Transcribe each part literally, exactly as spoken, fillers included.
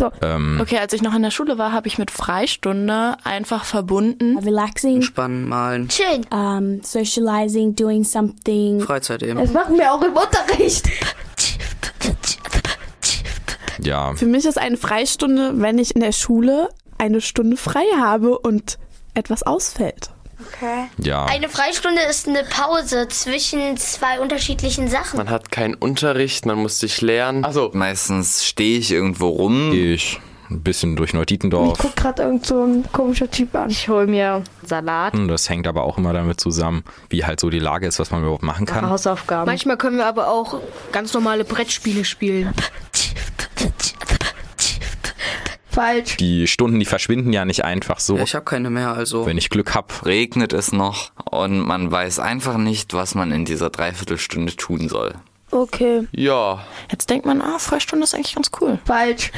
So. Ähm, Okay, als ich noch in der Schule war, habe ich mit Freistunde einfach verbunden. Relaxing, Entspannen, malen, Schön. um, socializing, doing something. Freizeit eben. Das machen wir auch im Unterricht. ja, Für mich ist eine Freistunde, wenn ich in der Schule eine Stunde frei habe und etwas ausfällt. Okay. ja. Eine Freistunde ist eine Pause zwischen zwei unterschiedlichen Sachen. Man hat keinen Unterricht, man muss sich lernen. Also Meistens stehe ich irgendwo rum. Ich ein bisschen durch Ich Neutietendorf. guck gerade irgend so ein komischer Typ an. Ich hole mir Salat, Das hängt aber auch immer damit zusammen, wie halt so die Lage ist, was man überhaupt machen mache kann. Hausaufgaben. Manchmal können wir aber auch ganz normale Brettspiele spielen. Falsch. Die Stunden, die verschwinden ja nicht einfach so. Ja, ich habe keine mehr, also Wenn ich Glück hab. Regnet es noch und man weiß einfach nicht, was man in dieser Dreiviertelstunde tun soll. Okay. ja, Jetzt denkt man, ah, Freistunde ist eigentlich ganz cool. Falsch.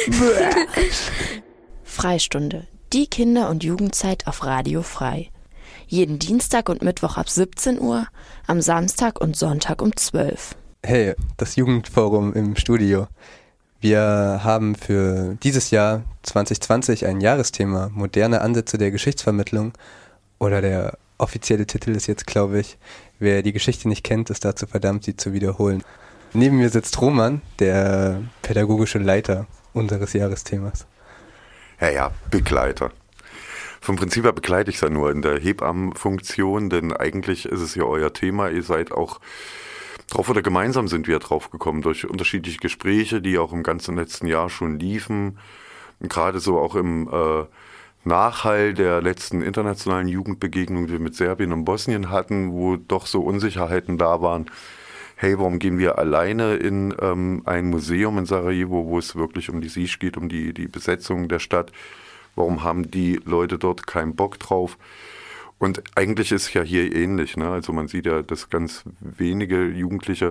Freistunde. Die Kinder- und Jugendzeit auf Radio Frei. Jeden Dienstag und Mittwoch ab siebzehn Uhr, am Samstag und Sonntag um zwölf. Hey, das Jugendforum im Studio. Wir haben für dieses Jahr zwanzig zwanzig ein Jahresthema, moderne Ansätze der Geschichtsvermittlung. Oder der offizielle Titel ist jetzt, glaube ich, wer die Geschichte nicht kennt, ist dazu verdammt, sie zu wiederholen. Neben mir sitzt Roman, der pädagogische Leiter unseres Jahresthemas. Ja, ja, Begleiter. Vom Prinzip her begleite ich es ja nur in der Hebammenfunktion, denn eigentlich ist es ja euer Thema. Ihr seid auch drauf oder gemeinsam sind wir drauf gekommen durch unterschiedliche Gespräche, die auch im ganzen letzten Jahr schon liefen. Und gerade so auch im äh, Nachhall der letzten internationalen Jugendbegegnung, die wir mit Serbien und Bosnien hatten, wo doch so Unsicherheiten da waren. Hey, warum gehen wir alleine in ähm, ein Museum in Sarajevo, wo es wirklich um die Siege geht, um die, die Besetzung der Stadt? Warum haben die Leute dort keinen Bock drauf? Und eigentlich ist ja hier ähnlich, ne? Also man sieht ja, dass ganz wenige Jugendliche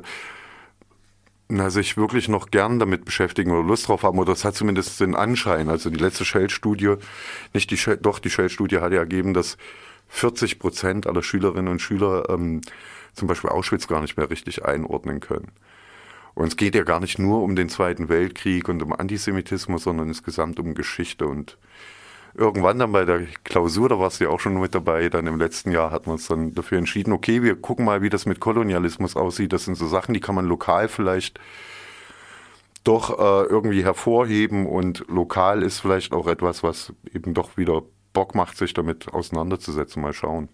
na, sich wirklich noch gern damit beschäftigen oder Lust drauf haben, oder das hat zumindest den Anschein. Also die letzte Shell-Studie, nicht die Shell, doch die Shell-Studie hat ja ergeben, dass vierzig Prozent aller Schülerinnen und Schüler ähm, zum Beispiel Auschwitz gar nicht mehr richtig einordnen können. Und es geht ja gar nicht nur um den Zweiten Weltkrieg und um Antisemitismus, sondern insgesamt um Geschichte. Und irgendwann dann bei der Klausur, da warst du ja auch schon mit dabei, dann im letzten Jahr hatten wir uns dann dafür entschieden, okay, wir gucken mal, wie das mit Kolonialismus aussieht. Das sind so Sachen, die kann man lokal vielleicht doch äh, irgendwie hervorheben, und lokal ist vielleicht auch etwas, was eben doch wieder Bock macht, sich damit auseinanderzusetzen. Mal schauen.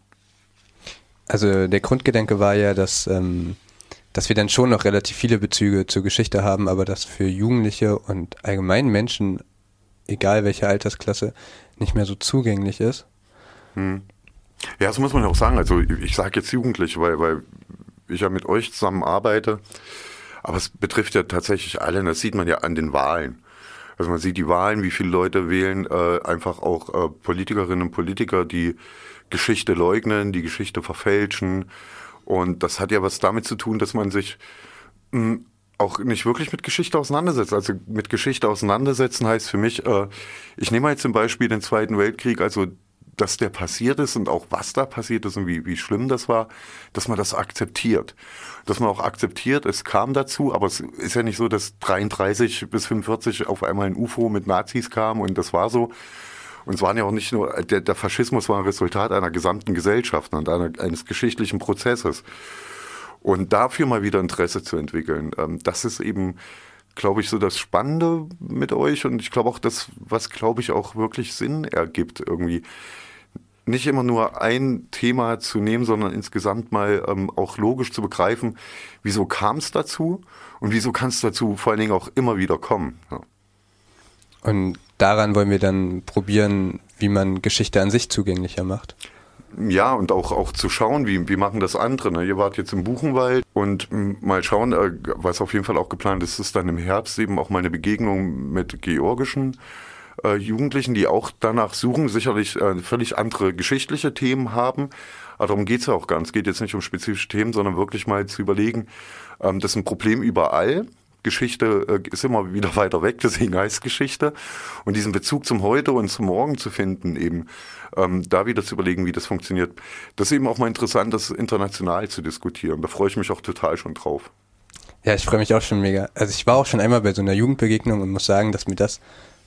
Also der Grundgedanke war ja, dass, ähm, dass wir dann schon noch relativ viele Bezüge zur Geschichte haben, aber dass für Jugendliche und allgemein Menschen, egal welche Altersklasse, nicht mehr so zugänglich ist. Hm. Ja, das muss man ja auch sagen. Also ich sage jetzt Jugendliche, weil, weil ich ja mit euch zusammen arbeite, aber es betrifft ja tatsächlich alle, und das sieht man ja an den Wahlen. Also man sieht die Wahlen, wie viele Leute wählen, äh, einfach auch äh, Politikerinnen und Politiker, die Geschichte leugnen, die Geschichte verfälschen. Und das hat ja was damit zu tun, dass man sich mh, auch nicht wirklich mit Geschichte auseinandersetzt. Also mit Geschichte auseinandersetzen heißt für mich, äh, ich nehme jetzt zum Beispiel den Zweiten Weltkrieg, also dass der passiert ist und auch was da passiert ist und wie, wie schlimm das war, dass man das akzeptiert. Dass man auch akzeptiert, es kam dazu, aber es ist ja nicht so, dass dreiunddreißig bis fünfundvierzig auf einmal ein U F O mit Nazis kam und das war so. Und es waren ja auch nicht nur, der, der Faschismus war ein Resultat einer gesamten Gesellschaft und einer, eines geschichtlichen Prozesses. Und dafür mal wieder Interesse zu entwickeln, ähm, das ist eben, glaube ich, so das Spannende mit euch. Und ich glaube auch das, was, glaube ich, auch wirklich Sinn ergibt, irgendwie nicht immer nur ein Thema zu nehmen, sondern insgesamt mal ähm, auch logisch zu begreifen, wieso kam es dazu und wieso kann es dazu vor allen Dingen auch immer wieder kommen. Ja. Und daran wollen wir dann probieren, wie man Geschichte an sich zugänglicher macht. Ja, und auch, auch zu schauen, wie, wie machen das andere. Ne? Ihr wart jetzt im Buchenwald und m, mal schauen, äh, was auf jeden Fall auch geplant ist, ist dann im Herbst eben auch mal eine Begegnung mit georgischen äh, Jugendlichen, die auch danach suchen, sicherlich äh, völlig andere geschichtliche Themen haben. Aber darum geht's ja auch gar nicht. Es geht jetzt nicht um spezifische Themen, sondern wirklich mal zu überlegen, ähm, das ist ein Problem überall. Geschichte äh, ist immer wieder weiter weg, deswegen heißt Geschichte. Und diesen Bezug zum Heute und zum Morgen zu finden, eben ähm, da wieder zu überlegen, wie das funktioniert. Das ist eben auch mal interessant, das international zu diskutieren. Da freue ich mich auch total schon drauf. Ja, ich freue mich auch schon mega. Also ich war auch schon einmal bei so einer Jugendbegegnung und muss sagen, dass mir das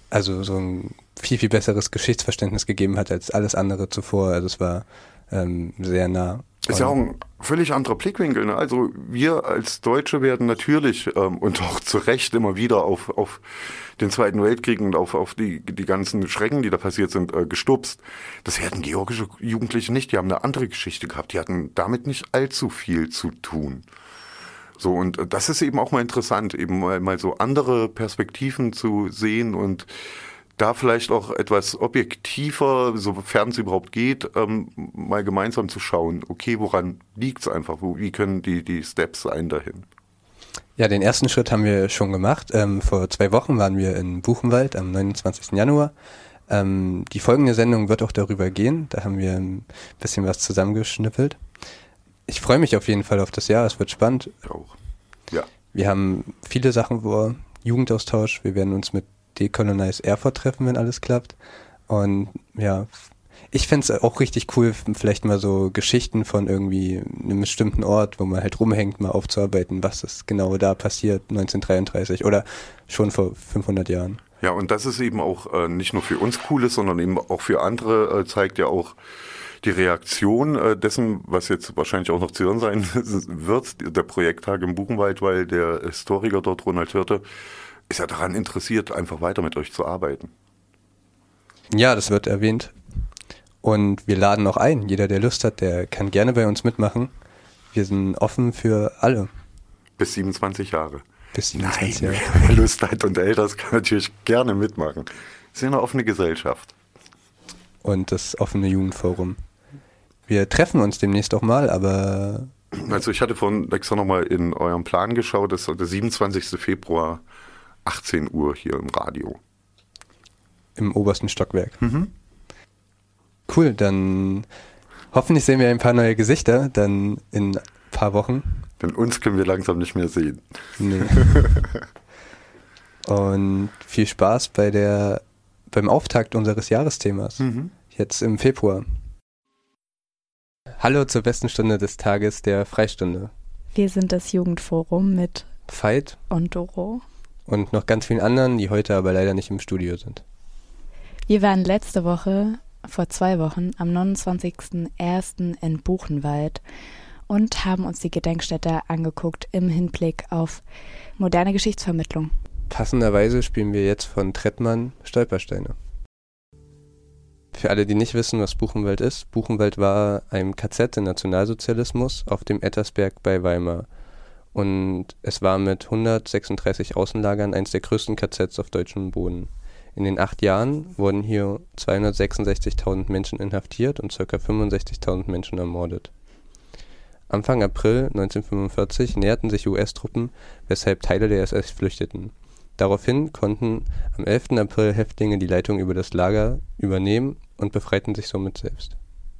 also so ein viel, viel besseres Geschichtsverständnis gegeben hat als alles andere zuvor. Also es war ähm, sehr nah. Ist ja auch ein völlig anderer Blickwinkel. Ne? Also wir als Deutsche werden natürlich ähm, und auch zu Recht immer wieder auf, auf den Zweiten Weltkrieg und auf, auf die, die ganzen Schrecken, die da passiert sind, äh, gestupst. Das werden georgische Jugendliche nicht. Die haben eine andere Geschichte gehabt. Die hatten damit nicht allzu viel zu tun. So, und das ist eben auch mal interessant, eben mal, mal so andere Perspektiven zu sehen und da vielleicht auch etwas objektiver, sofern es überhaupt geht, ähm, mal gemeinsam zu schauen, okay, woran liegt es einfach, wo, wie können die, die Steps sein dahin? Ja, den ersten Schritt haben wir schon gemacht. Ähm, vor zwei Wochen waren wir in Buchenwald am neunundzwanzigsten Januar. Ähm, die folgende Sendung wird auch darüber gehen, da haben wir ein bisschen was zusammengeschnippelt. Ich freue mich auf jeden Fall auf das Jahr, es wird spannend. Ich auch, ja. Wir haben viele Sachen vor, Jugendaustausch, wir werden uns mit Decolonize Erfurt treffen, wenn alles klappt. Und ja, ich fände es auch richtig cool, vielleicht mal so Geschichten von irgendwie einem bestimmten Ort, wo man halt rumhängt, mal aufzuarbeiten, was ist genau da passiert, neunzehnhundertdreiunddreißig oder schon vor fünfhundert Jahren. Ja, und das ist eben auch äh, nicht nur für uns cool ist, sondern eben auch für andere, äh, zeigt ja auch die Reaktion äh, dessen, was jetzt wahrscheinlich auch noch zu hören sein wird, der Projekttag im Buchenwald, weil der Historiker dort, Ronald Hirte, ist ja daran interessiert, einfach weiter mit euch zu arbeiten. Ja, das wird erwähnt. Und wir laden auch ein. Jeder, der Lust hat, der kann gerne bei uns mitmachen. Wir sind offen für alle. Bis siebenundzwanzig Jahre. Bis siebenundzwanzig Nein, Jahre. wer Lust hat und älter ist, kann natürlich gerne mitmachen. Es ist eine offene Gesellschaft. Und das offene Jugendforum. Wir treffen uns demnächst auch mal, aber... Also ich hatte vorhin extra nochmal in eurem Plan geschaut, das ist der siebenundzwanzigsten Februar, achtzehn Uhr hier im Radio. Im obersten Stockwerk. Mhm. Cool, dann hoffentlich sehen wir ein paar neue Gesichter, dann in ein paar Wochen. Denn uns können wir langsam nicht mehr sehen. Nee. Und viel Spaß bei der, beim Auftakt unseres Jahresthemas, mhm. jetzt im Februar. Hallo zur besten Stunde des Tages, der Freistunde. Wir sind das Jugendforum mit Veit und Doro. Und noch ganz vielen anderen, die heute aber leider nicht im Studio sind. Wir waren letzte Woche, vor zwei Wochen, am neunundzwanzigsten ersten in Buchenwald und haben uns die Gedenkstätte angeguckt im Hinblick auf moderne Geschichtsvermittlung. Passenderweise spielen wir jetzt von Trettmann Stolpersteine. Für alle, die nicht wissen, was Buchenwald ist, Buchenwald war ein K Z im Nationalsozialismus auf dem Ettersberg bei Weimar. Und es war mit hundertsechsunddreißig Außenlagern eines der größten K Zs auf deutschem Boden. In den acht Jahren wurden hier zweihundertsechsundsechzigtausend Menschen inhaftiert und ca. fünfundsechzigtausend Menschen ermordet. Anfang April neunzehnhundertfünfundvierzig näherten sich U S-Truppen, weshalb Teile der S S flüchteten. Daraufhin konnten am elften April Häftlinge die Leitung über das Lager übernehmen und befreiten sich somit selbst.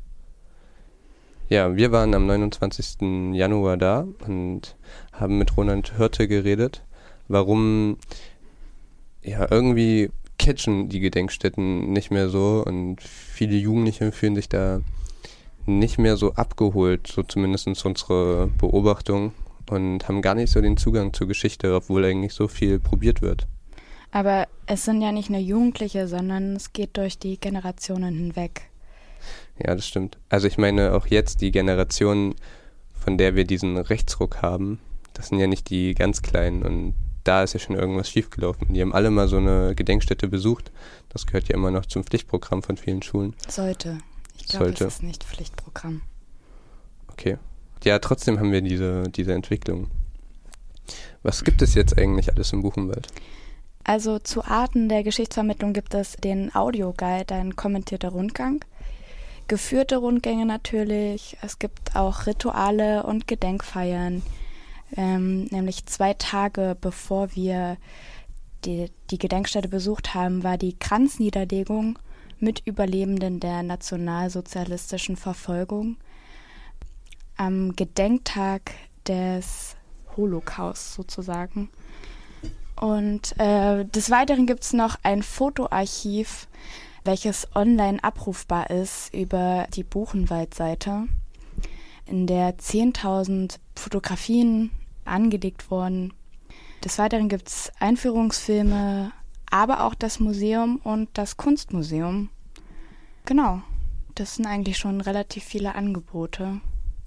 Ja, wir waren am neunundzwanzigsten Januar da und haben mit Ronald Hirte geredet, warum ja irgendwie catchen die Gedenkstätten nicht mehr so und viele Jugendliche fühlen sich da nicht mehr so abgeholt, so zumindest unsere Beobachtung, und haben gar nicht so den Zugang zur Geschichte, obwohl eigentlich so viel probiert wird. Aber es sind ja nicht nur Jugendliche, sondern es geht durch die Generationen hinweg. Ja, das stimmt. Also ich meine auch jetzt die Generation, von der wir diesen Rechtsruck haben, das sind ja nicht die ganz Kleinen und da ist ja schon irgendwas schiefgelaufen. Die haben alle mal so eine Gedenkstätte besucht. Das gehört ja immer noch zum Pflichtprogramm von vielen Schulen. Sollte. Ich glaube, das ist nicht Pflichtprogramm. Okay. Ja, trotzdem haben wir diese, diese Entwicklung. Was gibt es jetzt eigentlich alles im Buchenwald? Also zu Arten der Geschichtsvermittlung gibt es den Audioguide, ein kommentierter Rundgang, geführte Rundgänge natürlich, es gibt auch Rituale und Gedenkfeiern, ähm, nämlich zwei Tage bevor wir die, die Gedenkstätte besucht haben, war die Kranzniederlegung mit Überlebenden der nationalsozialistischen Verfolgung am Gedenktag des Holocaust sozusagen. Und äh, des Weiteren gibt es noch ein Fotoarchiv, welches online abrufbar ist über die Buchenwald-Seite, in der zehntausend Fotografien angelegt wurden. Des Weiteren gibt es Einführungsfilme, aber auch das Museum und das Kunstmuseum. Genau, das sind eigentlich schon relativ viele Angebote.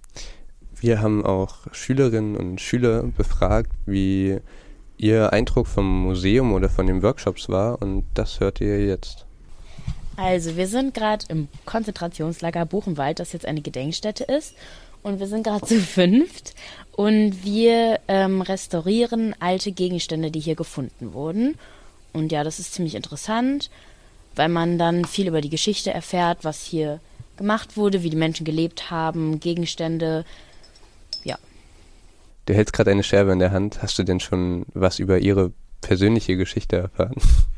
Wir haben auch Schülerinnen und Schüler befragt, wie ihr Eindruck vom Museum oder von den Workshops war, und das hört ihr jetzt. Also wir sind gerade im Konzentrationslager Buchenwald, das jetzt eine Gedenkstätte ist, und wir sind gerade zu fünft und wir ähm, restaurieren alte Gegenstände, die hier gefunden wurden. Und ja, das ist ziemlich interessant, weil man dann viel über die Geschichte erfährt, was hier gemacht wurde, wie die Menschen gelebt haben, Gegenstände, ja. Du hältst gerade eine Scherbe in der Hand. Hast du denn schon was über ihre persönliche Geschichte erfahren?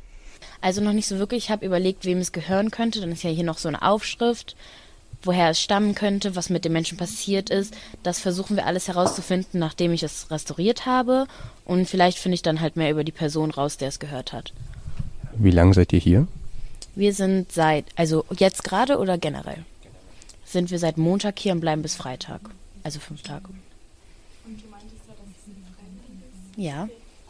Also noch nicht so wirklich. Ich habe überlegt, wem es gehören könnte. Dann ist ja hier noch so eine Aufschrift, woher es stammen könnte, was mit den Menschen passiert ist. Das versuchen wir alles herauszufinden, nachdem ich es restauriert habe. Und vielleicht finde ich dann halt mehr über die Person raus, der es gehört hat. Wie lange seid ihr hier? Wir sind seit, also jetzt gerade oder generell? Sind wir seit Montag hier und bleiben bis Freitag. Also fünf Tage. Und du meintest ja, dass es ein Fremden ist. Ja.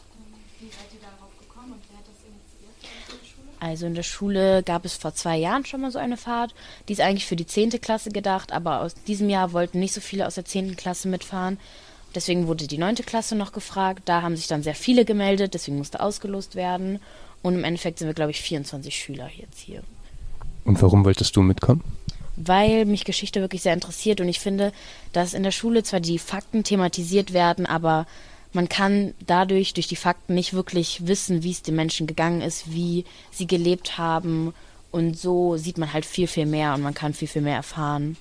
Wie seid ihr darauf gekommen und wer hat das initiiert in der Schule? Also in der Schule gab es vor zwei Jahren schon mal so eine Fahrt. Die ist eigentlich für die zehnte Klasse gedacht, aber aus diesem Jahr wollten nicht so viele aus der zehnten Klasse mitfahren. Deswegen wurde die neunte Klasse noch gefragt. Da haben sich dann sehr viele gemeldet, deswegen musste ausgelost werden. Und im Endeffekt sind wir, glaube ich, vierundzwanzig Schüler jetzt hier. Und warum wolltest du mitkommen? Weil mich Geschichte wirklich sehr interessiert und ich finde, dass in der Schule zwar die Fakten thematisiert werden, aber man kann dadurch, durch die Fakten nicht wirklich wissen, wie es den Menschen gegangen ist, wie sie gelebt haben, und so sieht man halt viel, viel mehr und man kann viel, viel mehr erfahren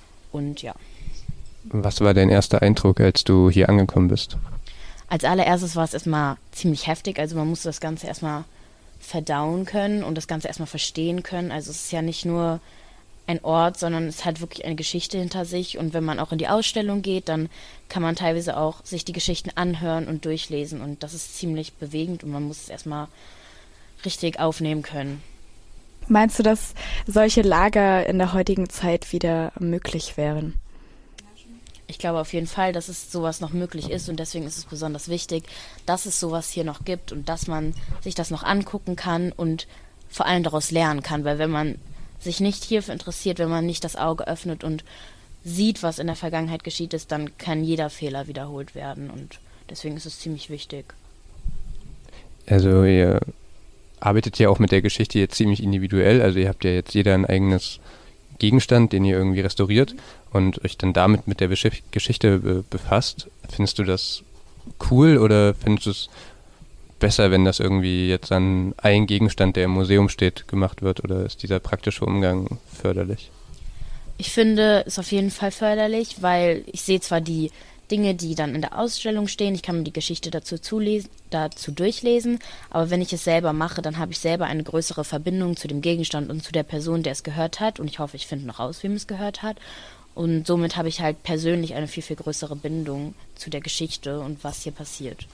und ja. Was war dein erster Eindruck, als du hier angekommen bist? Als allererstes war es erstmal ziemlich heftig, also man musste das Ganze erstmal verdauen können und das Ganze erstmal verstehen können, also es ist ja nicht nur ein Ort, sondern es hat wirklich eine Geschichte hinter sich, und wenn man auch in die Ausstellung geht, dann kann man teilweise auch sich die Geschichten anhören und durchlesen, und das ist ziemlich bewegend und man muss es erstmal richtig aufnehmen können. Meinst du, dass solche Lager in der heutigen Zeit wieder möglich wären? Ich glaube auf jeden Fall, dass es sowas noch möglich ist, und deswegen ist es besonders wichtig, dass es sowas hier noch gibt und dass man sich das noch angucken kann und vor allem daraus lernen kann, weil wenn man sich nicht hierfür interessiert, wenn man nicht das Auge öffnet und sieht, was in der Vergangenheit geschieht ist, dann kann jeder Fehler wiederholt werden, und deswegen ist es ziemlich wichtig. Also ihr arbeitet ja auch mit der Geschichte jetzt ziemlich individuell, also ihr habt ja jetzt jeder ein eigenes Gegenstand, den ihr irgendwie restauriert und euch dann damit mit der Besch- Geschichte be- befasst. Findest du das cool oder findest du es besser, wenn das irgendwie jetzt an einen Gegenstand, der im Museum steht, gemacht wird, oder ist dieser praktische Umgang förderlich? Ich finde es auf jeden Fall förderlich, weil ich sehe zwar die Dinge, die dann in der Ausstellung stehen, ich kann mir die Geschichte dazu, zulesen, dazu durchlesen, aber wenn ich es selber mache, dann habe ich selber eine größere Verbindung zu dem Gegenstand und zu der Person, der es gehört hat, und ich hoffe, ich finde noch raus, wem es gehört hat, und somit habe ich halt persönlich eine viel, viel größere Bindung zu der Geschichte und was hier passiert.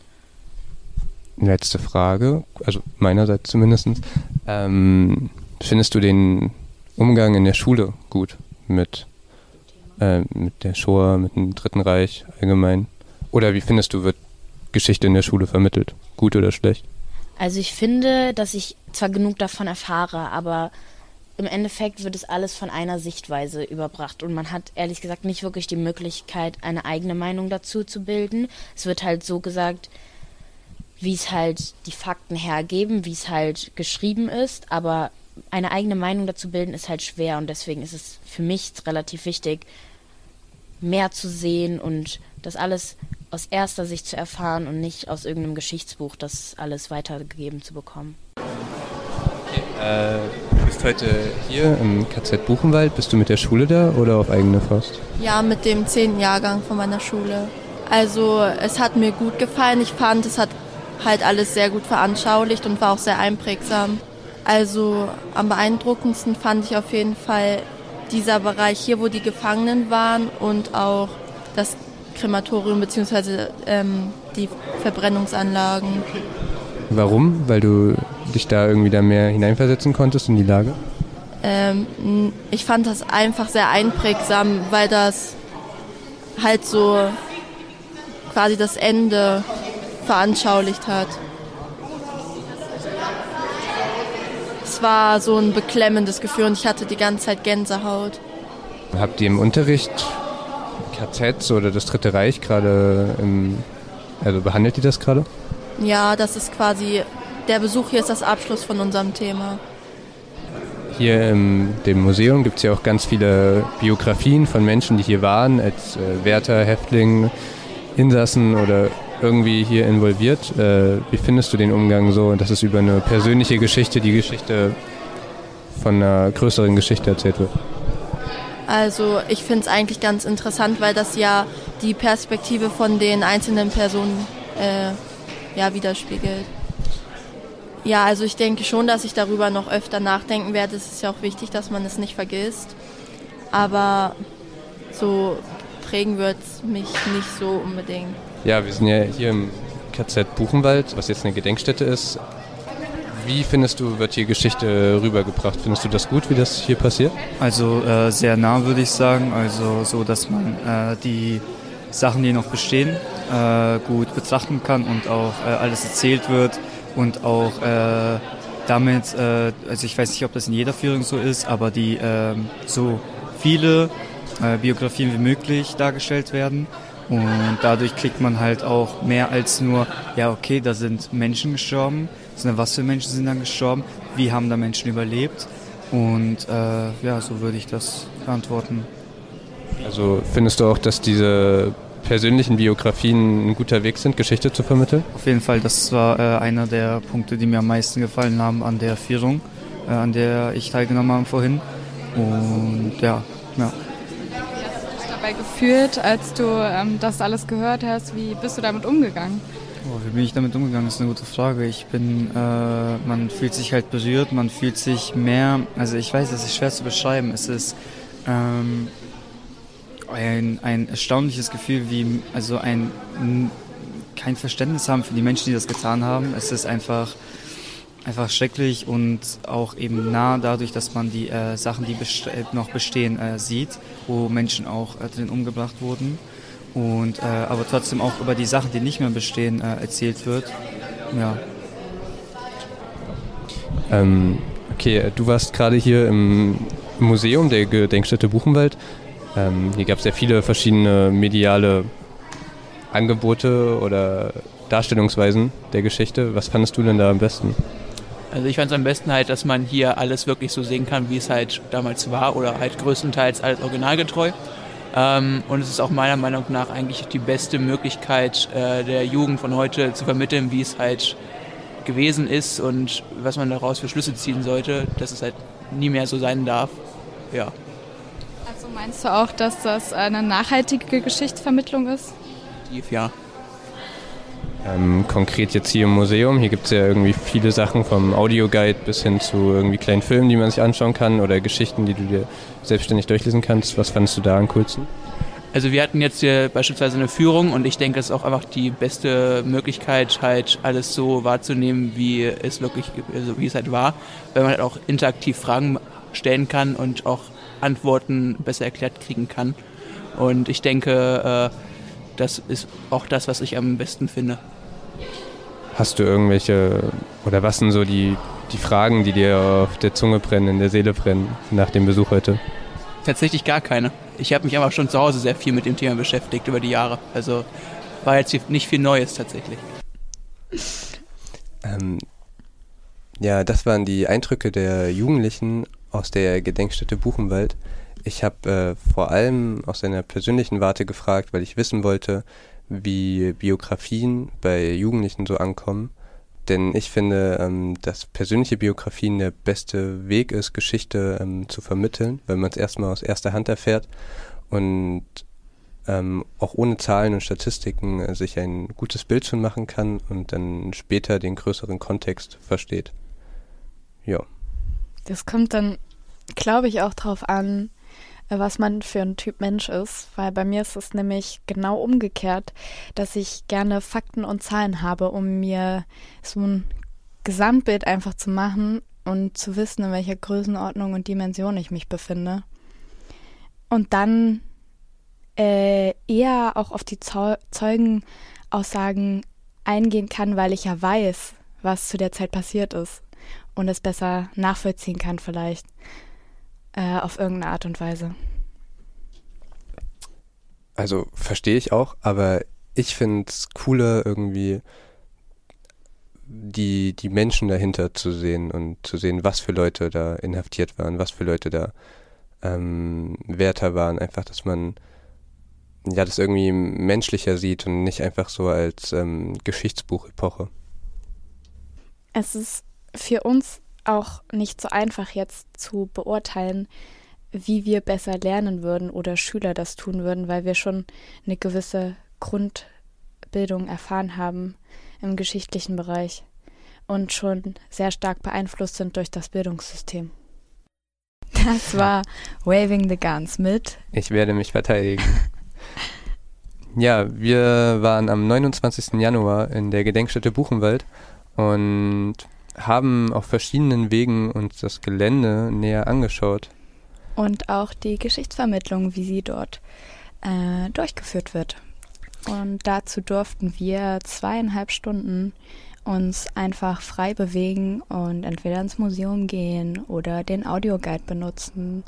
Letzte Frage, also meinerseits zumindest. Ähm, findest du den Umgang in der Schule gut mit, äh, mit der Shoah, mit dem Dritten Reich allgemein? Oder wie findest du, wird Geschichte in der Schule vermittelt? Gut oder schlecht? Also ich finde, dass ich zwar genug davon erfahre, aber im Endeffekt wird es alles von einer Sichtweise überbracht und man hat ehrlich gesagt nicht wirklich die Möglichkeit, eine eigene Meinung dazu zu bilden. Es wird halt so gesagt, wie es halt die Fakten hergeben, wie es halt geschrieben ist, aber eine eigene Meinung dazu bilden ist halt schwer, und deswegen ist es für mich relativ wichtig, mehr zu sehen und das alles aus erster Sicht zu erfahren und nicht aus irgendeinem Geschichtsbuch das alles weitergegeben zu bekommen. Äh, du bist heute hier im K Z Buchenwald. Bist du mit der Schule da oder auf eigene Faust? Ja, mit dem zehnten Jahrgang von meiner Schule. Also es hat mir gut gefallen. Ich fand, es hat halt alles sehr gut veranschaulicht und war auch sehr einprägsam. Also am beeindruckendsten fand ich auf jeden Fall dieser Bereich hier, wo die Gefangenen waren, und auch das Krematorium bzw. Ähm, die Verbrennungsanlagen. Warum? Weil du dich da irgendwie da mehr hineinversetzen konntest in die Lage? Ähm, ich fand das einfach sehr einprägsam, weil das halt so quasi das Ende veranschaulicht hat. das war so ein beklemmendes Gefühl und ich hatte die ganze Zeit Gänsehaut. Habt ihr im Unterricht K Z oder das Dritte Reich gerade, im, also behandelt ihr das gerade? Ja, das ist quasi, der Besuch hier ist das Abschluss von unserem Thema. Hier in dem Museum gibt es ja auch ganz viele Biografien von Menschen, die hier waren, als äh, Wärter, Häftling, Insassen oder irgendwie hier involviert. Äh, wie findest du den Umgang so, dass es über eine persönliche Geschichte, die Geschichte von einer größeren Geschichte erzählt wird? Also ich finde es eigentlich ganz interessant, weil das ja die Perspektive von den einzelnen Personen äh, ja, widerspiegelt. Ja, also ich denke schon, dass ich darüber noch öfter nachdenken werde. Es ist ja auch wichtig, dass man es nicht vergisst. Aber so prägen wird es mich nicht so unbedingt. Ja, wir sind ja hier im K Z Buchenwald, was jetzt eine Gedenkstätte ist. Wie findest du, wird hier Geschichte rübergebracht? Findest du das gut, wie das hier passiert? Also äh, sehr nah, würde ich sagen. Also so, dass man äh, die Sachen, die noch bestehen, äh, gut betrachten kann und auch äh, alles erzählt wird und auch äh, damit, äh, also ich weiß nicht, ob das in jeder Führung so ist, aber die äh, so viele äh, Biografien wie möglich dargestellt werden. Und dadurch kriegt man halt auch mehr als nur, ja okay, da sind Menschen gestorben, sondern was für Menschen sind dann gestorben, wie haben da Menschen überlebt und äh, ja, so würde ich das beantworten. Also findest du auch, dass diese persönlichen Biografien ein guter Weg sind, Geschichte zu vermitteln? Auf jeden Fall, das war äh, einer der Punkte, die mir am meisten gefallen haben an der Führung, äh, an der ich teilgenommen habe vorhin und ja, ja. Dabei gefühlt, als du ähm, das alles gehört hast? Wie bist du damit umgegangen? Oh, wie bin ich damit umgegangen? Das ist eine gute Frage. Ich bin, äh, man fühlt sich halt berührt, man fühlt sich mehr, also ich weiß, es ist schwer zu beschreiben. Es ist ähm, ein, ein erstaunliches Gefühl, wie, also ein, kein Verständnis haben für die Menschen, die das getan haben. Es ist einfach Einfach schrecklich und auch eben nah dadurch, dass man die äh, Sachen, die best- noch bestehen, äh, sieht, wo Menschen auch äh, drin umgebracht wurden und äh, aber trotzdem auch über die Sachen, die nicht mehr bestehen, äh, erzählt wird. Ja. Ähm, okay, du warst gerade hier im Museum der Gedenkstätte Buchenwald. Ähm, hier gab es ja viele verschiedene mediale Angebote oder Darstellungsweisen der Geschichte. Was fandest du denn da am besten? Also ich fand es am besten halt, dass man hier alles wirklich so sehen kann, wie es halt damals war oder halt größtenteils alles originalgetreu. Ähm, und es ist auch meiner Meinung nach eigentlich die beste Möglichkeit äh, der Jugend von heute zu vermitteln, wie es halt gewesen ist und was man daraus für Schlüsse ziehen sollte, dass es halt nie mehr so sein darf. Ja. Also meinst du auch, dass das eine nachhaltige Geschichtsvermittlung ist? Tief, ja. Ähm, konkret jetzt hier im Museum, hier gibt es ja irgendwie viele Sachen vom Audioguide bis hin zu irgendwie kleinen Filmen, die man sich anschauen kann oder Geschichten, die du dir selbstständig durchlesen kannst. Was fandest du da am coolsten? Also wir hatten jetzt hier beispielsweise eine Führung und ich denke, das ist auch einfach die beste Möglichkeit, halt alles so wahrzunehmen, wie es wirklich, also wie es halt war, weil man halt auch interaktiv Fragen stellen kann und auch Antworten besser erklärt kriegen kann. Und ich denke, äh, das ist auch das, was ich am besten finde. Hast du irgendwelche, oder was sind so die, die Fragen, die dir auf der Zunge brennen, in der Seele brennen, nach dem Besuch heute? Tatsächlich gar keine. Ich habe mich aber schon zu Hause sehr viel mit dem Thema beschäftigt über die Jahre. Also war jetzt nicht viel Neues tatsächlich. Ähm, ja, das waren die Eindrücke der Jugendlichen aus der Gedenkstätte Buchenwald. Ich habe äh, vor allem aus einer persönlichen Warte gefragt, weil ich wissen wollte, wie Biografien bei Jugendlichen so ankommen. Denn ich finde, ähm, dass persönliche Biografien der beste Weg ist, Geschichte ähm, zu vermitteln, weil man es erstmal aus erster Hand erfährt und ähm, auch ohne Zahlen und Statistiken äh, sich ein gutes Bild schon machen kann und dann später den größeren Kontext versteht. Ja. Das kommt dann, glaube ich, auch drauf an, was man für ein Typ Mensch ist, weil bei mir ist es nämlich genau umgekehrt, dass ich gerne Fakten und Zahlen habe, um mir so ein Gesamtbild einfach zu machen und zu wissen, in welcher Größenordnung und Dimension ich mich befinde. Und dann äh, eher auch auf die Zeu- Zeugenaussagen eingehen kann, weil ich ja weiß, was zu der Zeit passiert ist. und es besser nachvollziehen kann vielleicht äh, auf irgendeine Art und Weise. Also verstehe ich auch, aber ich finde es cooler, irgendwie die, die Menschen dahinter zu sehen und zu sehen, was für Leute da inhaftiert waren, was für Leute da ähm, Wärter waren. Einfach, dass man ja das irgendwie menschlicher sieht und nicht einfach so als ähm, Geschichtsbuchepoche. Es ist für uns auch nicht so einfach jetzt zu beurteilen, wie wir besser lernen würden oder Schüler das tun würden, weil wir schon eine gewisse Grundbildung erfahren haben im geschichtlichen Bereich und schon sehr stark beeinflusst sind durch das Bildungssystem. Das war Waving the Guns mit Ich werde mich verteidigen. Ja, wir waren am neunundzwanzigsten Januar in der Gedenkstätte Buchenwald und haben auf verschiedenen Wegen uns das Gelände näher angeschaut. Und auch die Geschichtsvermittlung, wie sie dort äh, durchgeführt wird. Und dazu durften wir zweieinhalb Stunden uns einfach frei bewegen und entweder ins Museum gehen oder den Audioguide benutzen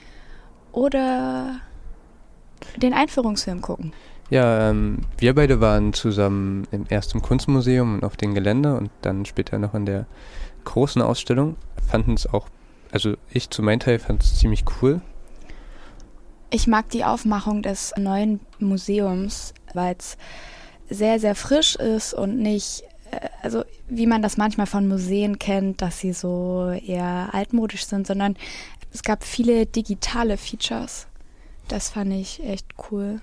oder den Einführungsfilm gucken. Ja, ähm, wir beide waren zusammen im erst im Kunstmuseum und auf dem Gelände und dann später noch in der großen Ausstellung. Fanden es auch, also ich zu meinem Teil fand es ziemlich cool. Ich mag die Aufmachung des neuen Museums, weil es sehr, sehr frisch ist und nicht, also wie man das manchmal von Museen kennt, dass sie so eher altmodisch sind, sondern es gab viele digitale Features. Das fand ich echt cool.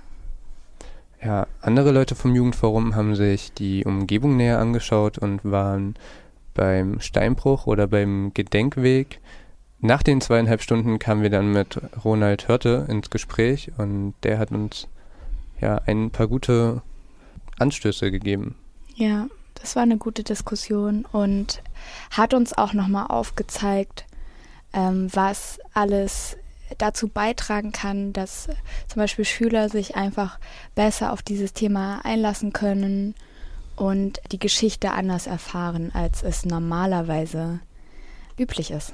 Ja, andere Leute vom Jugendforum haben sich die Umgebung näher angeschaut und waren beim Steinbruch oder beim Gedenkweg. Nach den zweieinhalb Stunden kamen wir dann mit Ronald Hörte ins Gespräch und der hat uns ja ein paar gute Anstöße gegeben. Ja, das war eine gute Diskussion und hat uns auch nochmal aufgezeigt, ähm, was alles dazu beitragen kann, dass zum Beispiel Schüler sich einfach besser auf dieses Thema einlassen können und die Geschichte anders erfahren, als es normalerweise üblich ist.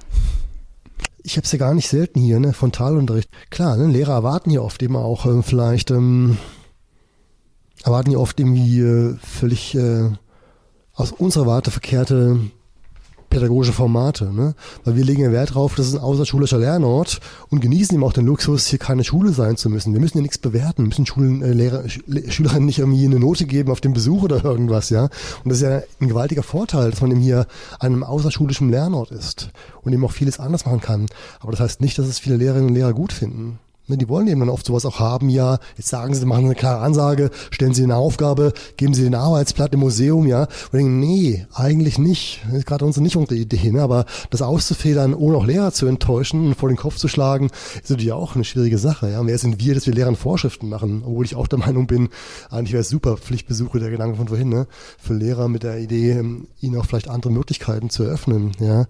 Ich habe es ja gar nicht selten hier, ne, Frontalunterricht. Klar, ne, Lehrer erwarten ja oft immer auch äh, vielleicht, ähm, erwarten ja oft irgendwie äh, völlig äh, aus unserer Warte verkehrte pädagogische Formate, ne? Weil wir legen ja Wert darauf, das ist ein außerschulischer Lernort und genießen eben auch den Luxus, hier keine Schule sein zu müssen. Wir müssen ja nichts bewerten, wir müssen Schulen, äh, Lehrer, Sch- Schülerinnen nicht irgendwie eine Note geben auf den Besuch oder irgendwas, ja. Und das ist ja ein gewaltiger Vorteil, dass man eben hier an einem außerschulischen Lernort ist und eben auch vieles anders machen kann. Aber das heißt nicht, dass es viele Lehrerinnen und Lehrer gut finden. Die wollen eben dann oft sowas auch haben, ja, jetzt sagen sie, machen eine klare Ansage, stellen sie eine Aufgabe, geben sie den Arbeitsblatt im Museum, ja, und denken, nee, eigentlich nicht, das ist gerade unsere nicht unsere Idee, ne? Aber das auszufedern, ohne auch Lehrer zu enttäuschen und vor den Kopf zu schlagen, ist natürlich auch eine schwierige Sache, ja, und wer sind wir, dass wir Lehrern Vorschriften machen, obwohl ich auch der Meinung bin, eigentlich wäre es super, Pflichtbesuche, der Gedanke von vorhin, ne, für Lehrer mit der Idee, ihnen auch vielleicht andere Möglichkeiten zu eröffnen, ja.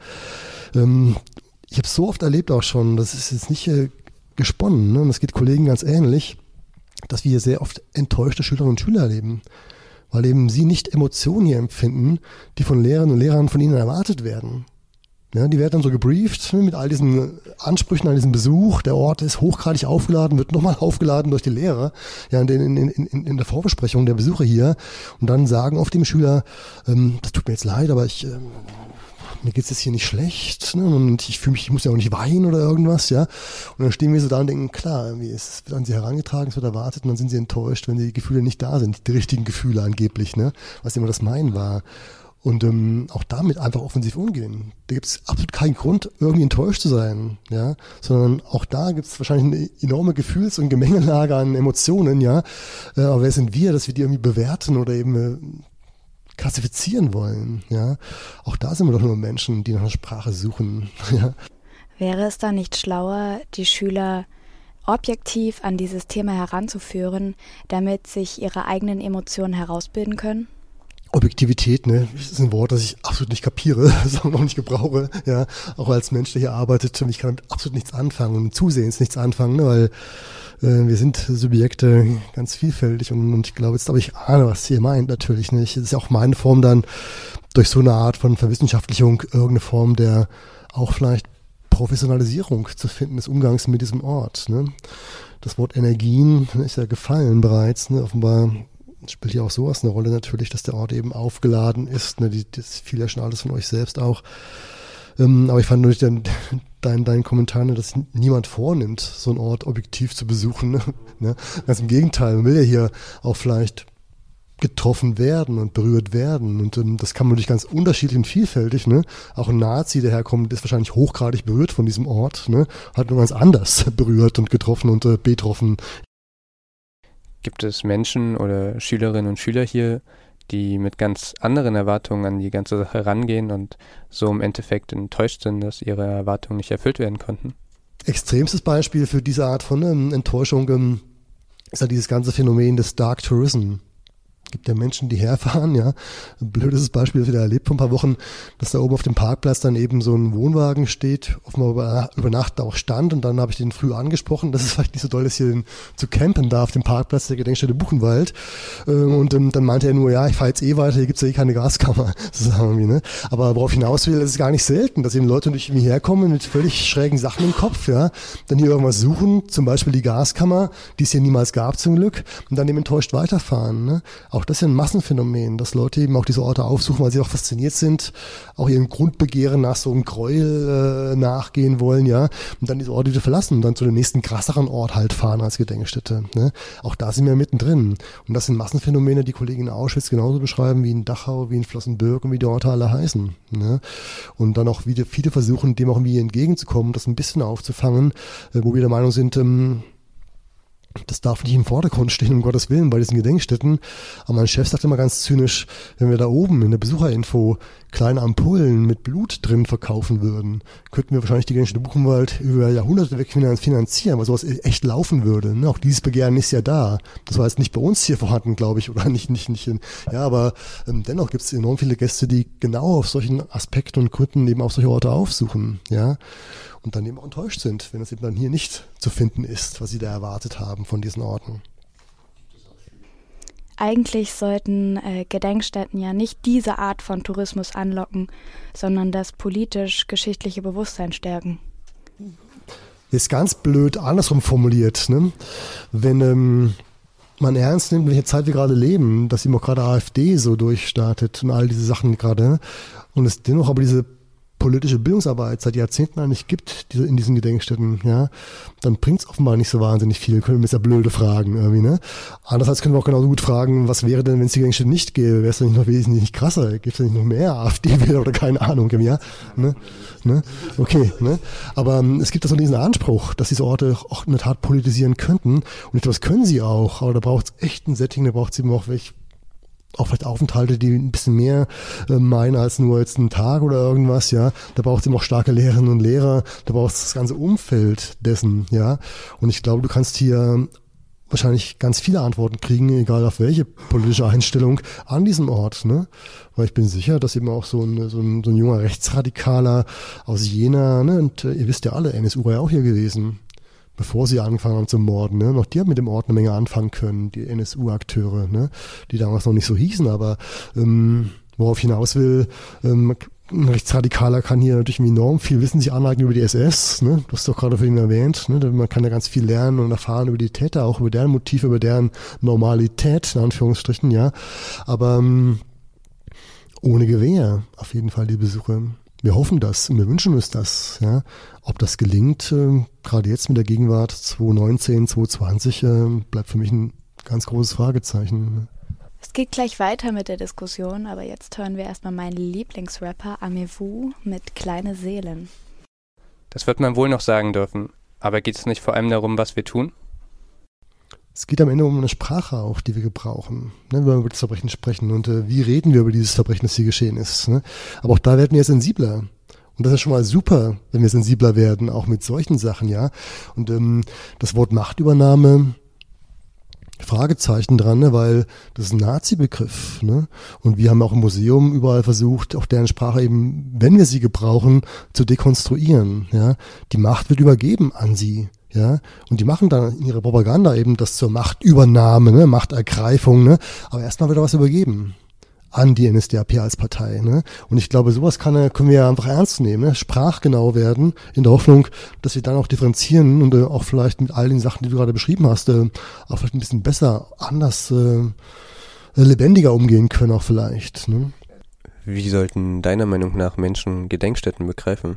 Ähm, ich habe es so oft erlebt auch schon, das ist jetzt nicht äh, gesponnen, ne? Und das geht Kollegen ganz ähnlich, dass wir hier sehr oft enttäuschte Schülerinnen und Schüler erleben, weil eben sie nicht Emotionen hier empfinden, die von Lehrerinnen und Lehrern von ihnen erwartet werden. Ja, die werden dann so gebrieft, ne, mit all diesen Ansprüchen an diesen Besuch. Der Ort ist hochgradig aufgeladen, wird nochmal aufgeladen durch die Lehrer, ja, in, in, in, in, in der Vorbesprechung der Besucher hier. Und dann sagen oft dem Schüler, ähm, das tut mir jetzt leid, aber ich ähm, mir geht's jetzt hier nicht schlecht, ne? Und ich fühle mich, ich muss ja auch nicht weinen oder irgendwas, ja. Und dann stehen wir so da und denken, klar, es wird an sie herangetragen, es wird erwartet und dann sind sie enttäuscht, wenn die Gefühle nicht da sind, die richtigen Gefühle angeblich, ne? Was immer das Meinen war. Und ähm, auch damit einfach offensiv umgehen. Da gibt's absolut keinen Grund, irgendwie enttäuscht zu sein, ja. Sondern auch da gibt's wahrscheinlich eine enorme Gefühls- und Gemengelage an Emotionen, ja. Äh, aber wer sind wir, dass wir die irgendwie bewerten oder eben äh, klassifizieren wollen, ja. Auch da sind wir doch nur Menschen, die nach einer Sprache suchen, ja. Wäre es dann nicht schlauer, die Schüler objektiv an dieses Thema heranzuführen, damit sich ihre eigenen Emotionen herausbilden können? Objektivität, ne, das ist ein Wort, das ich absolut nicht kapiere, das auch noch nicht gebrauche, ja, auch als Mensch, der hier arbeitet, und ich kann damit absolut nichts anfangen und mit Zusehens nichts anfangen, ne, weil äh, wir sind Subjekte ganz vielfältig und, und ich glaube, jetzt aber ich ahne, was ihr meint, natürlich, ne, das ist ja auch meine Form dann durch so eine Art von Verwissenschaftlichung irgendeine Form der auch vielleicht Professionalisierung zu finden des Umgangs mit diesem Ort. Ne? Das Wort Energien ist ja gefallen bereits. Ne? Offenbar spielt ja auch sowas eine Rolle natürlich, dass der Ort eben aufgeladen ist. Ne? Die, das fiel ja schon alles von euch selbst auch. Ähm, aber ich fand natürlich dein, dein, dein Kommentar, ne, dass niemand vornimmt, so einen Ort objektiv zu besuchen. Ne? Ne? Ganz im Gegenteil, man will ja hier auch vielleicht getroffen werden und berührt werden. Und ähm, das kann man natürlich ganz unterschiedlich und vielfältig. Ne? Auch ein Nazi, der herkommt, ist wahrscheinlich hochgradig berührt von diesem Ort. Ne? Hat nur ganz anders berührt und getroffen und äh, betroffen. Gibt es Menschen oder Schülerinnen und Schüler hier, die mit ganz anderen Erwartungen an die ganze Sache rangehen und so im Endeffekt enttäuscht sind, dass ihre Erwartungen nicht erfüllt werden konnten? Extremstes Beispiel für diese Art von ähm, Enttäuschung ähm, ist ja dieses ganze Phänomen des Dark Tourism. Es gibt ja Menschen, die herfahren, ja. Ein blödes Beispiel, das ich wieder erlebt vor ein paar Wochen, dass da oben auf dem Parkplatz dann eben so ein Wohnwagen steht, offenbar über, über Nacht auch stand, und dann habe ich den früh angesprochen, dass es vielleicht nicht so doll ist, hier zu campen da auf dem Parkplatz der Gedenkstätte Buchenwald. Und ähm, dann meinte er nur, ja, ich fahre jetzt eh weiter, hier gibt's ja eh keine Gaskammer. Sagen wir, ne? Aber worauf ich hinaus will, ist es gar nicht selten, dass eben Leute durch mich herkommen mit völlig schrägen Sachen im Kopf, ja, dann hier irgendwas suchen, zum Beispiel die Gaskammer, die es hier niemals gab zum Glück, und dann eben enttäuscht weiterfahren. Ne? Auch das ist ja ein Massenphänomen, dass Leute eben auch diese Orte aufsuchen, weil sie auch fasziniert sind, auch ihren Grundbegehren nach so einem Gräuel äh, nachgehen wollen, ja, und dann diese Orte wieder verlassen und dann zu dem nächsten krasseren Ort halt fahren als Gedenkstätte. Ne? Auch da sind wir mittendrin. Und das sind Massenphänomene, die Kollegen in Auschwitz genauso beschreiben wie in Dachau, wie in Flossenbürg und wie die Orte alle heißen. Ne? Und dann auch wieder viele versuchen, dem auch irgendwie entgegenzukommen, das ein bisschen aufzufangen, äh, wo wir der Meinung sind, ähm, das darf nicht im Vordergrund stehen, um Gottes Willen, bei diesen Gedenkstätten. Aber mein Chef sagt immer ganz zynisch, wenn wir da oben in der Besucherinfo kleine Ampullen mit Blut drin verkaufen würden, könnten wir wahrscheinlich die Gedenkstätte Buchenwald über Jahrhunderte weg finanzieren, weil sowas echt laufen würde. Ne? Auch dieses Begehren ist ja da. Das war jetzt nicht bei uns hier vorhanden, glaube ich, oder nicht, nicht, nicht. In, ja, aber ähm, dennoch gibt es enorm viele Gäste, die genau auf solchen Aspekten und Gründen eben auch solche Orte aufsuchen. Ja. Und dann eben auch enttäuscht sind, wenn es eben dann hier nicht zu finden ist, was sie da erwartet haben von diesen Orten. Eigentlich sollten äh, Gedenkstätten ja nicht diese Art von Tourismus anlocken, sondern das politisch-geschichtliche Bewusstsein stärken. Ist ganz blöd andersrum formuliert. Ne? Wenn ähm, man ernst nimmt, welche Zeit wir gerade leben, dass eben auch gerade AfD so durchstartet und all diese Sachen gerade, und es dennoch aber diese politische Bildungsarbeit seit Jahrzehnten eigentlich gibt, diese, in diesen Gedenkstätten, ja, dann bringt es offenbar nicht so wahnsinnig viel. Können wir jetzt ja blöde Fragen irgendwie, ne? Andererseits können wir auch genauso gut fragen, was wäre denn, wenn es die Gedenkstätten nicht gäbe? Wäre es denn nicht noch wesentlich nicht krasser? Gibt es denn nicht noch mehr AfD-Wähler oder keine Ahnung, ja? Ne? Ne? Okay, ne? Aber ähm, es gibt da so diesen Anspruch, dass diese Orte auch in der Tat politisieren könnten. Und ich glaube, das können sie auch, aber da braucht es echt ein Setting, da braucht es eben auch welche, auch vielleicht Aufenthalte, die ein bisschen mehr äh, meinen als nur jetzt einen Tag oder irgendwas, ja. Da braucht es eben auch starke Lehrerinnen und Lehrer, da braucht es das ganze Umfeld dessen, ja. Und ich glaube, du kannst hier wahrscheinlich ganz viele Antworten kriegen, egal auf welche politische Einstellung an diesem Ort, ne. Weil ich bin sicher, dass eben auch so ein, so ein, so ein junger Rechtsradikaler aus Jena, ne, und äh, ihr wisst ja alle, N S U war ja auch hier gewesen, bevor sie angefangen haben zu morden, ne? Noch die haben mit dem Ort eine Menge anfangen können, die N S U-Akteure, ne? Die damals noch nicht so hießen, aber ähm, worauf ich hinaus will, ähm, ein Rechtsradikaler kann hier natürlich enorm viel Wissen sich aneignen über die S S, ne? Du hast doch gerade vorhin erwähnt, ne? Man kann da ganz viel lernen und erfahren über die Täter, auch über deren Motive, über deren Normalität, in Anführungsstrichen, ja. Aber ähm, ohne Gewähr auf jeden Fall die Besuche. Wir hoffen das und wir wünschen uns das. Ja. Ob das gelingt, äh, gerade jetzt mit der Gegenwart zwanzig neunzehn, zwanzig zwanzig, äh, bleibt für mich ein ganz großes Fragezeichen. Es geht gleich weiter mit der Diskussion, aber jetzt hören wir erstmal meinen Lieblingsrapper Amewu mit Kleine Seelen. Das wird man wohl noch sagen dürfen. Aber geht es nicht vor allem darum, was wir tun? Es geht am Ende um eine Sprache auch, die wir gebrauchen, ne, wenn wir über das Verbrechen sprechen und äh, wie reden wir über dieses Verbrechen, das hier geschehen ist. Ne? Aber auch da werden wir sensibler. Und das ist schon mal super, wenn wir sensibler werden, auch mit solchen Sachen, ja. Und ähm, das Wort Machtübernahme, Fragezeichen dran, ne, weil das ist ein Nazi-Begriff. Ne? Und wir haben auch im Museum überall versucht, auch deren Sprache eben, wenn wir sie gebrauchen, zu dekonstruieren. Ja? Die Macht wird übergeben an sie. Ja, und die machen dann in ihrer Propaganda eben das zur Machtübernahme, ne, Machtergreifung, ne, aber erstmal wird da was übergeben an die N S D A P als Partei. Ne? Und ich glaube, sowas kann, können wir ja einfach ernst nehmen, ne? Sprachgenau werden, in der Hoffnung, dass wir dann auch differenzieren und äh, auch vielleicht mit all den Sachen, die du gerade beschrieben hast, äh, auch vielleicht ein bisschen besser, anders, äh, lebendiger umgehen können auch vielleicht. Ne? Wie sollten deiner Meinung nach Menschen Gedenkstätten begreifen?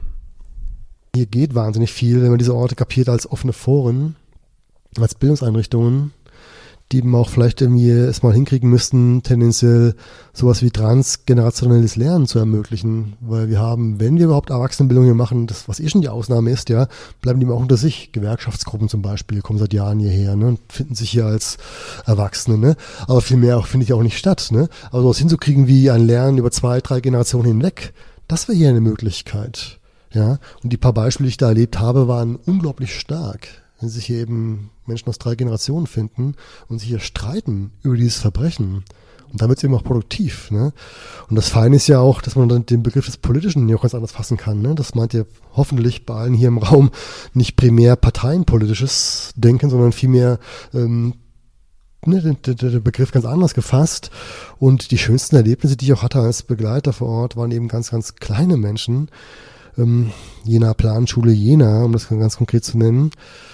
Hier geht wahnsinnig viel, wenn man diese Orte kapiert als offene Foren, als Bildungseinrichtungen, die eben auch vielleicht irgendwie es mal hinkriegen müssten, tendenziell sowas wie transgenerationelles Lernen zu ermöglichen. Weil wir haben, wenn wir überhaupt Erwachsenenbildung hier machen, das, was eh schon die Ausnahme ist, ja, bleiben die immer auch unter sich. Gewerkschaftsgruppen zum Beispiel kommen seit Jahren hierher, ne, und finden sich hier als Erwachsene, ne. Aber viel mehr auch, finde ich, auch nicht statt, ne. Aber sowas hinzukriegen wie ein Lernen über zwei, drei Generationen hinweg, das wäre hier eine Möglichkeit, ja. Und die paar Beispiele, die ich da erlebt habe, waren unglaublich stark. Wenn sich hier eben Menschen aus drei Generationen finden und sich hier streiten über dieses Verbrechen. Und damit ist eben auch produktiv. Ne? Und das Feine ist ja auch, dass man dann den Begriff des Politischen hier auch ganz anders fassen kann. Ne? Das meint ja hoffentlich bei allen hier im Raum nicht primär parteienpolitisches Denken, sondern vielmehr ähm, ne, der, der Begriff ganz anders gefasst. Und die schönsten Erlebnisse, die ich auch hatte als Begleiter vor Ort, waren eben ganz, ganz kleine Menschen. Ähm, Jena Planschule Jena, um das ganz konkret zu nennen,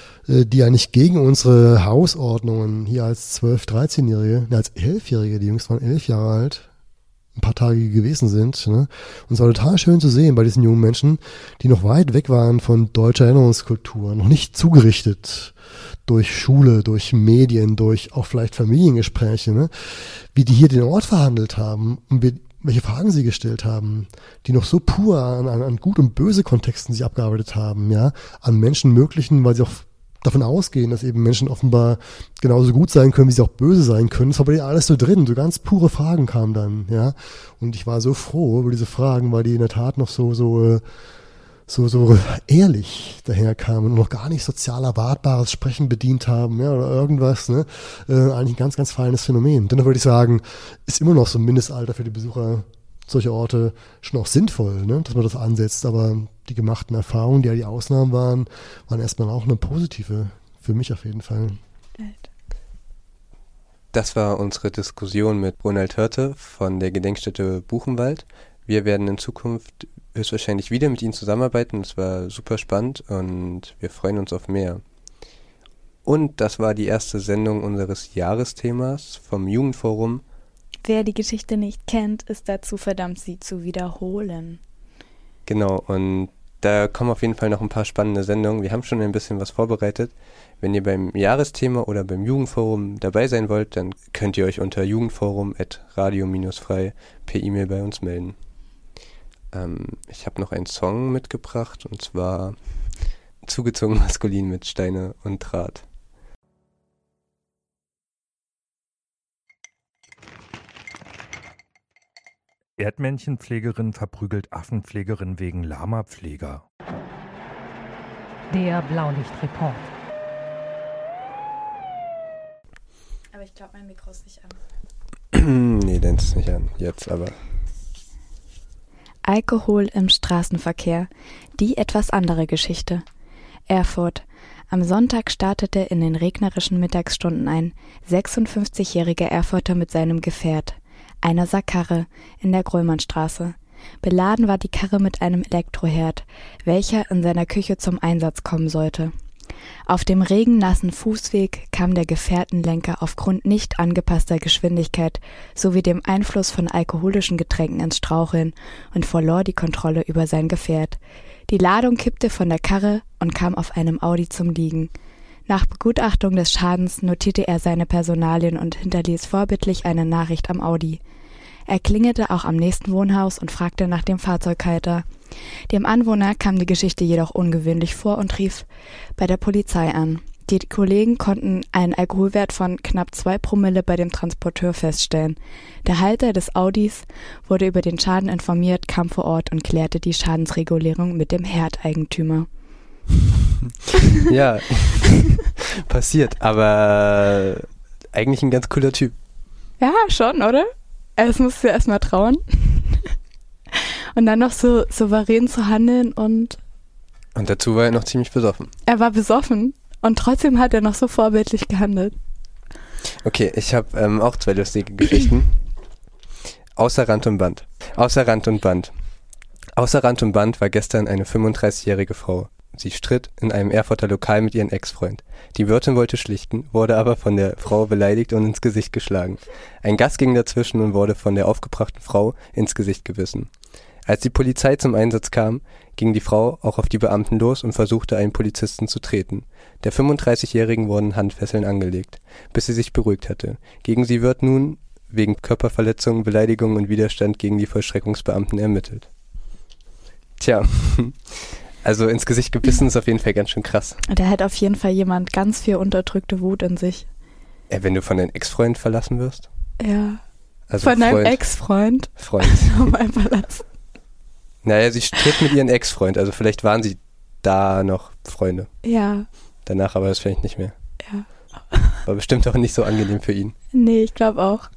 die eigentlich gegen unsere Hausordnungen hier als zwölf-, dreizehnjährige, ne, als elfjährige, die Jungs waren elf Jahre alt, ein paar Tage gewesen sind. Ne? Und es war total schön zu sehen bei diesen jungen Menschen, die noch weit weg waren von deutscher Erinnerungskultur, noch nicht zugerichtet durch Schule, durch Medien, durch auch vielleicht Familiengespräche, ne? Wie die hier den Ort verhandelt haben und wie, welche Fragen sie gestellt haben, die noch so pur an, an, an Gut- und Böse-Kontexten sich abgearbeitet haben, ja, an Menschen möglichen, weil sie auch davon ausgehen, dass eben Menschen offenbar genauso gut sein können, wie sie auch böse sein können. Das war bei denen alles so drin, so ganz pure Fragen kamen dann, ja. Und ich war so froh über diese Fragen, weil die in der Tat noch so, so, so, so ehrlich daherkamen und noch gar nicht sozial erwartbares Sprechen bedient haben, ja, oder irgendwas, ne. Äh, eigentlich ein ganz, ganz feines Phänomen. Dennoch würde ich sagen, ist immer noch so ein Mindestalter für die Besucher solcher Orte schon auch sinnvoll, ne, dass man das ansetzt, aber die gemachten Erfahrungen, die ja die Ausnahmen waren, waren erstmal auch eine positive, für mich auf jeden Fall. Das war unsere Diskussion mit Ronald Hörte von der Gedenkstätte Buchenwald. Wir werden in Zukunft höchstwahrscheinlich wieder mit Ihnen zusammenarbeiten. Es war super spannend und wir freuen uns auf mehr. Und das war die erste Sendung unseres Jahresthemas vom Jugendforum. Wer die Geschichte nicht kennt, ist dazu verdammt, sie zu wiederholen. Genau, und da kommen auf jeden Fall noch ein paar spannende Sendungen. Wir haben schon ein bisschen was vorbereitet. Wenn ihr beim Jahresthema oder beim Jugendforum dabei sein wollt, dann könnt ihr euch unter jugendforum at radio frei per E-Mail bei uns melden. Ähm, ich habe noch einen Song mitgebracht, und zwar Zugezogen maskulin mit Steine und Draht. Erdmännchenpflegerin verprügelt Affenpflegerin wegen Lamapfleger. Der Blaulichtreport. Aber ich glaube, mein Mikro ist nicht an. Nee, deins ist nicht an. Jetzt aber. Alkohol im Straßenverkehr. Die etwas andere Geschichte. Erfurt. Am Sonntag startete in den regnerischen Mittagsstunden ein sechsundfünfzigjähriger Erfurter mit seinem Gefährt, einer Sackkarre, in der Gröllmannstraße. Beladen war die Karre mit einem Elektroherd, welcher in seiner Küche zum Einsatz kommen sollte. Auf dem regennassen Fußweg kam der Gefährtenlenker aufgrund nicht angepasster Geschwindigkeit sowie dem Einfluss von alkoholischen Getränken ins Straucheln und verlor die Kontrolle über sein Gefährt. Die Ladung kippte von der Karre und kam auf einem Audi zum Liegen. Nach Begutachtung des Schadens notierte er seine Personalien und hinterließ vorbildlich eine Nachricht am Audi. Er klingelte auch am nächsten Wohnhaus und fragte nach dem Fahrzeughalter. Dem Anwohner kam die Geschichte jedoch ungewöhnlich vor und rief bei der Polizei an. Die Kollegen konnten einen Alkoholwert von knapp zwei Promille bei dem Transporteur feststellen. Der Halter des Audis wurde über den Schaden informiert, kam vor Ort und klärte die Schadensregulierung mit dem Herdeigentümer. Ja, passiert, aber eigentlich ein ganz cooler Typ. Ja, schon, oder? Es musst du erstmal trauen. Und dann noch so souverän zu handeln und... Und dazu war er noch ziemlich besoffen. Er war besoffen und trotzdem hat er noch so vorbildlich gehandelt. Okay, ich habe ähm, auch zwei lustige Geschichten. Außer Rand und Band. Außer Rand und Band. Außer Rand und Band war gestern eine fünfunddreißigjährige Frau. Sie stritt in einem Erfurter Lokal mit ihrem Ex-Freund. Die Wirtin wollte schlichten, wurde aber von der Frau beleidigt und ins Gesicht geschlagen. Ein Gast ging dazwischen und wurde von der aufgebrachten Frau ins Gesicht gebissen. Als die Polizei zum Einsatz kam, ging die Frau auch auf die Beamten los und versuchte, einen Polizisten zu treten. Der fünfunddreißigjährigen wurden Handfesseln angelegt, bis sie sich beruhigt hatte. Gegen sie wird nun wegen Körperverletzung, Beleidigung und Widerstand gegen die Vollstreckungsbeamten ermittelt. Tja, also ins Gesicht gebissen ist auf jeden Fall ganz schön krass. Da hat auf jeden Fall jemand ganz viel unterdrückte Wut in sich. Ja, wenn du von deinem Ex-Freund verlassen wirst? Ja. Also von deinem Freund, Ex-Freund? Freund. Nochmal verlassen. Naja, sie stritt mit ihrem Ex-Freund, also vielleicht waren sie da noch Freunde. Ja. Danach aber das vielleicht nicht mehr. Ja. War bestimmt auch nicht so angenehm für ihn. Nee, ich glaube auch.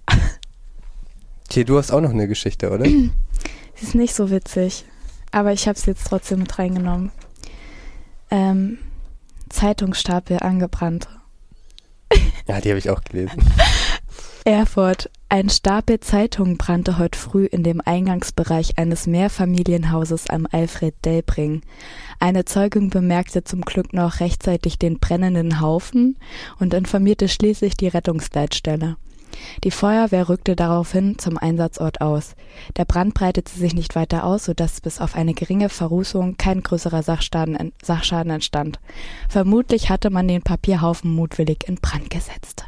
Tja, du hast auch noch eine Geschichte, oder? Sie ist nicht so witzig, aber ich habe es jetzt trotzdem mit reingenommen. Ähm, Zeitungsstapel angebrannt. Ja, die habe ich auch gelesen. Erfurt. Ein Stapel Zeitungen brannte heute früh in dem Eingangsbereich eines Mehrfamilienhauses am Alfred-Delbring. Eine Zeugin bemerkte zum Glück noch rechtzeitig den brennenden Haufen und informierte schließlich die Rettungsleitstelle. Die Feuerwehr rückte daraufhin zum Einsatzort aus. Der Brand breitete sich nicht weiter aus, sodass bis auf eine geringe Verrußung kein größerer Sachschaden, Sachschaden entstand. Vermutlich hatte man den Papierhaufen mutwillig in Brand gesetzt.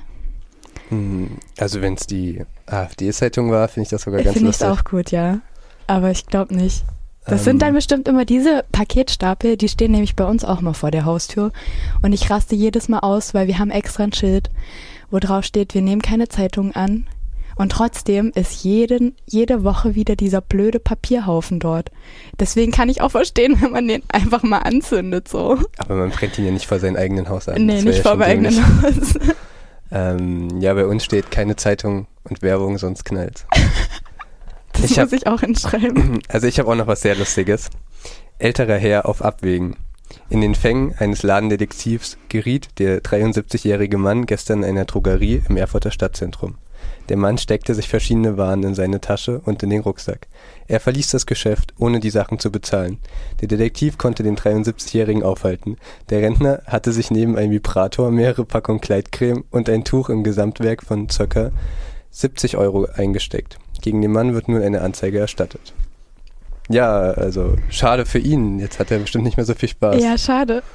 Also wenn es die AfD-Zeitung war, finde ich das sogar ganz find lustig. Finde ich auch gut, ja. Aber ich glaube nicht. Das Ähm. sind dann bestimmt immer diese Paketstapel, die stehen nämlich bei uns auch mal vor der Haustür. Und ich raste jedes Mal aus, weil wir haben extra ein Schild, wo drauf steht, wir nehmen keine Zeitungen an. Und trotzdem ist jeden, jede Woche wieder dieser blöde Papierhaufen dort. Deswegen kann ich auch verstehen, wenn man den einfach mal anzündet, so. Aber man brennt ihn ja nicht vor seinem eigenen Haus an. Nee, Das nicht ja vor schon meinem eigenen dämlich. Haus. Ähm, ja, bei uns steht keine Zeitung und Werbung, sonst knallt's. Das ich muss hab, ich auch hinschreiben. Also ich habe auch noch was sehr Lustiges. Älterer Herr auf Abwägen. In den Fängen eines Ladendetektivs geriet der dreiundsiebzigjährige Mann gestern in einer Drogerie im Erfurter Stadtzentrum. Der Mann steckte sich verschiedene Waren in seine Tasche und in den Rucksack. Er verließ das Geschäft, ohne die Sachen zu bezahlen. Der Detektiv konnte den dreiundsiebzigjährigen aufhalten. Der Rentner hatte sich neben einem Vibrator mehrere Packungen Kleidcreme und ein Tuch im Gesamtwerk von ca. siebzig Euro eingesteckt. Gegen den Mann wird nun eine Anzeige erstattet. Ja, also schade für ihn. Jetzt hat er bestimmt nicht mehr so viel Spaß. Ja, schade.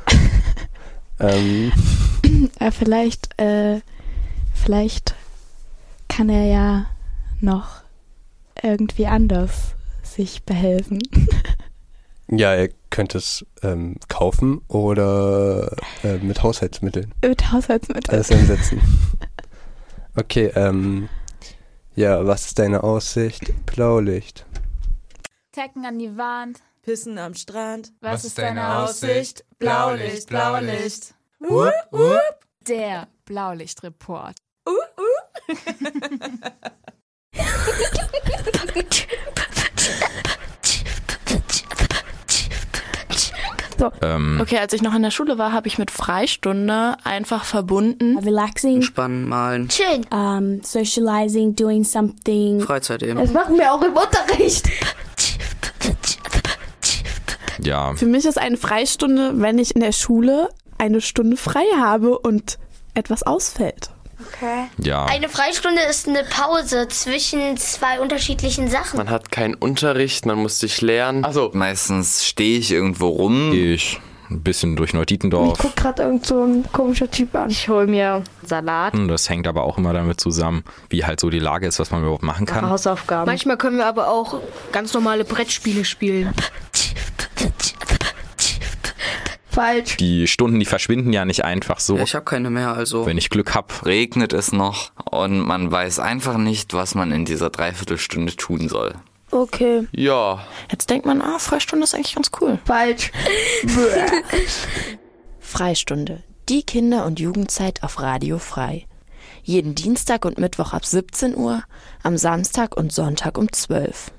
Ähm. Ja, vielleicht, äh, vielleicht kann er ja noch irgendwie anders sich behelfen. Ja, er könnte es ähm, kaufen oder äh, mit Haushaltsmitteln. Mit Haushaltsmitteln. Alles einsetzen. Okay, ähm, ja, was ist deine Aussicht? Blaulicht. Tecken an die Wand. Pissen am Strand. Was, Was ist deine Aussicht? Blaulicht, Blaulicht. Uh, uh. Der Blaulichtreport. Uh, uh. So. Ähm. Okay, als ich noch in der Schule war, habe ich mit Freistunde einfach verbunden. Relaxing. Spannen, malen. Schön. Um, socializing, doing something. Freizeit eben. Das machen wir auch im Unterricht. Ja. Für mich ist eine Freistunde, wenn ich in der Schule eine Stunde frei habe und etwas ausfällt. Okay. Ja. Eine Freistunde ist eine Pause zwischen zwei unterschiedlichen Sachen. Man hat keinen Unterricht, man muss sich lernen. Also meistens stehe ich irgendwo rum. Gehe ich ein bisschen durch Neudietendorf. Ich guck gerade irgend so ein komischer Typ an. Ich hole mir Salat. Das hängt aber auch immer damit zusammen, wie halt so die Lage ist, was man überhaupt machen kann. Hausaufgaben. Manchmal können wir aber auch ganz normale Brettspiele spielen. Falsch. Die Stunden, die verschwinden ja nicht einfach so. Ja, ich habe keine mehr, also. Wenn ich Glück habe. Regnet es noch und man weiß einfach nicht, was man in dieser Dreiviertelstunde tun soll. Okay. Ja. Jetzt denkt man, ah, Freistunde ist eigentlich ganz cool. Falsch. Freistunde. Die Kinder- und Jugendzeit auf Radio Frei. Jeden Dienstag und Mittwoch ab siebzehn Uhr, am Samstag und Sonntag um zwölf.